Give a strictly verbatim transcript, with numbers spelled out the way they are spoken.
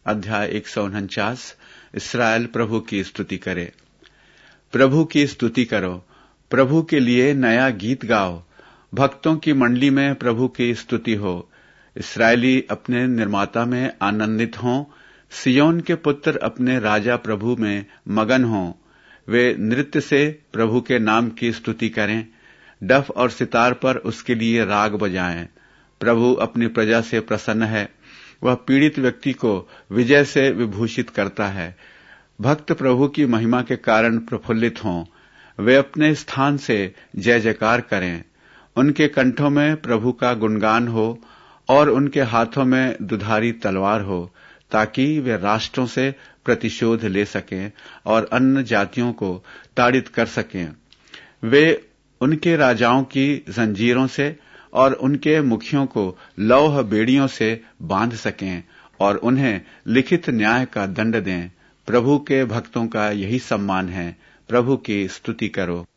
अध्याय एक सौ उनचास। इसराइल प्रभु की स्तुति करे। प्रभु की स्तुति करो, प्रभु के लिए नया गीत गाओ। भक्तों की मंडली में प्रभु की स्तुति हो। इसराइली अपने निर्माता में आनंदित हों। सियोन के पुत्र अपने राजा प्रभु में मगन हों। वे नृत्य से प्रभु के नाम की स्तुति करें। डफ और सितार पर उसके लिए राग बजाएं। प्रभु अपनी प्रजा से प्रसन्न है। वह पीड़ित व्यक्ति को विजय से विभूषित करता है। भक्त प्रभु की महिमा के कारण प्रफुल्लित हों। वे अपने स्थान से जय जयकार करें। उनके कंठों में प्रभु का गुणगान हो और उनके हाथों में दुधारी तलवार हो, ताकि वे राष्ट्रों से प्रतिशोध ले सकें और अन्य जातियों को ताड़ित कर सकें। वे उनके राजाओं की जंजीरों से और उनके मुखियों को लौह बेड़ियों से बांध सकें और उन्हें लिखित न्याय का दंड दें। प्रभु के भक्तों का यही सम्मान है। प्रभु की स्तुति करो।